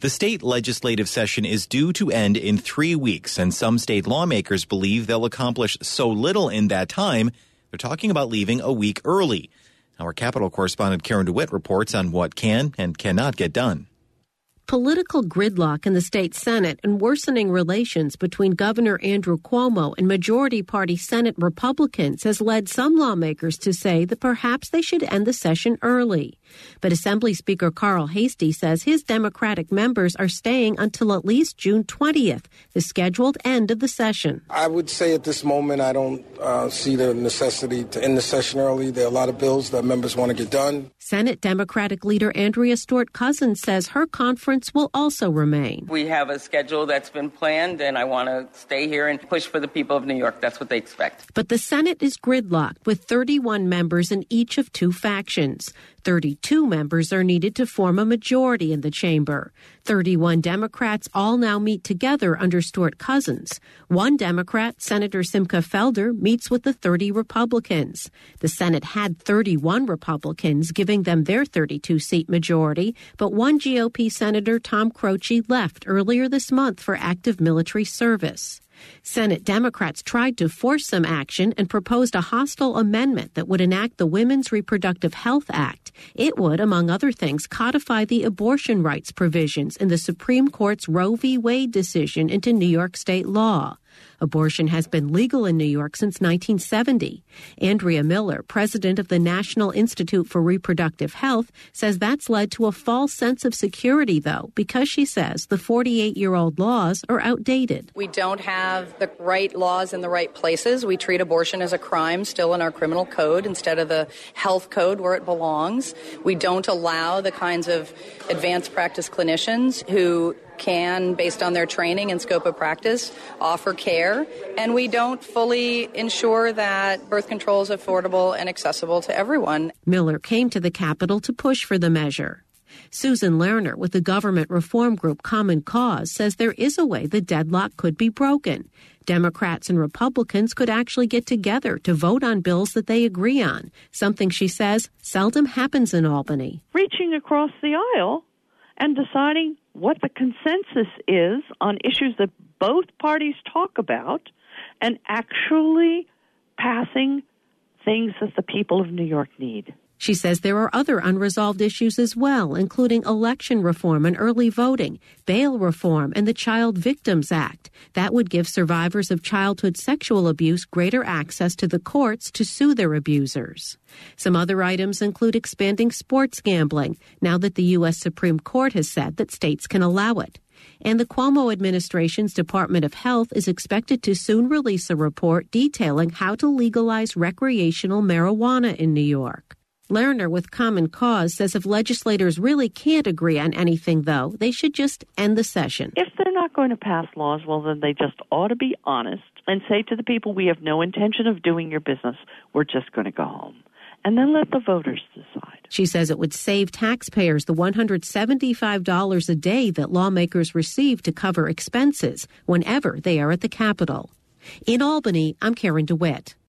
The state legislative session is due to end in 3 weeks, and some state lawmakers believe they'll accomplish so little in that time, they're talking about leaving a week early. Our Capitol correspondent Karen DeWitt reports on what can and cannot get done. Political gridlock in the state Senate and worsening relations between Governor Andrew Cuomo and Majority Party Senate Republicans has led some lawmakers to say that perhaps they should end the session early. But Assembly Speaker Carl Heastie says his Democratic members are staying until at least June 20th, the scheduled end of the session. I would say at this moment I don't see the necessity to end the session early. There are a lot of bills that members want to get done. Senate Democratic leader Andrea Stewart-Cousins says her conference will also remain. We have a schedule that's been planned, and I want to stay here and push for the people of New York. That's what they expect. But the Senate is gridlocked with 31 members in each of two factions. 32 members are needed to form a majority in the chamber. 31 Democrats all now meet together under Stewart-Cousins. One Democrat, Senator Simcha Felder, meets with the 30 Republicans. The Senate had 31 Republicans, giving them their 32-seat majority, but one GOP Senator, Tom Croce, left earlier this month for active military service. Senate Democrats tried to force some action and proposed a hostile amendment that would enact the Women's Reproductive Health Act. It would, among other things, codify the abortion rights provisions in the Supreme Court's Roe v. Wade decision into New York state law. Abortion has been legal in New York since 1970. Andrea Miller, president of the National Institute for Reproductive Health, says that's led to a false sense of security, though, because she says the 48-year-old laws are outdated. We don't have the right laws in the right places. We treat abortion as a crime still in our criminal code instead of the health code where it belongs. We don't allow the kinds of advanced practice clinicians who can, based on their training and scope of practice, offer care, and we don't fully ensure that birth control is affordable and accessible to everyone. Miller came to the Capitol to push for the measure. Susan Lerner with the government reform group Common Cause says there is a way the deadlock could be broken. Democrats and Republicans could actually get together to vote on bills that they agree on, something she says seldom happens in Albany. Reaching across the aisle and deciding what the consensus is on issues that both parties talk about and actually passing things that the people of New York need. She says there are other unresolved issues as well, including election reform and early voting, bail reform, and the Child Victims Act. That would give survivors of childhood sexual abuse greater access to the courts to sue their abusers. Some other items include expanding sports gambling, now that the U.S. Supreme Court has said that states can allow it. And the Cuomo administration's Department of Health is expected to soon release a report detailing how to legalize recreational marijuana in New York. Lerner with Common Cause says if legislators really can't agree on anything, though, they should just end the session. If they're not going to pass laws, well, then they just ought to be honest and say to the people, we have no intention of doing your business. We're just going to go home. And then let the voters decide. She says it would save taxpayers the $175 a day that lawmakers receive to cover expenses whenever they are at the Capitol. In Albany, I'm Karen DeWitt.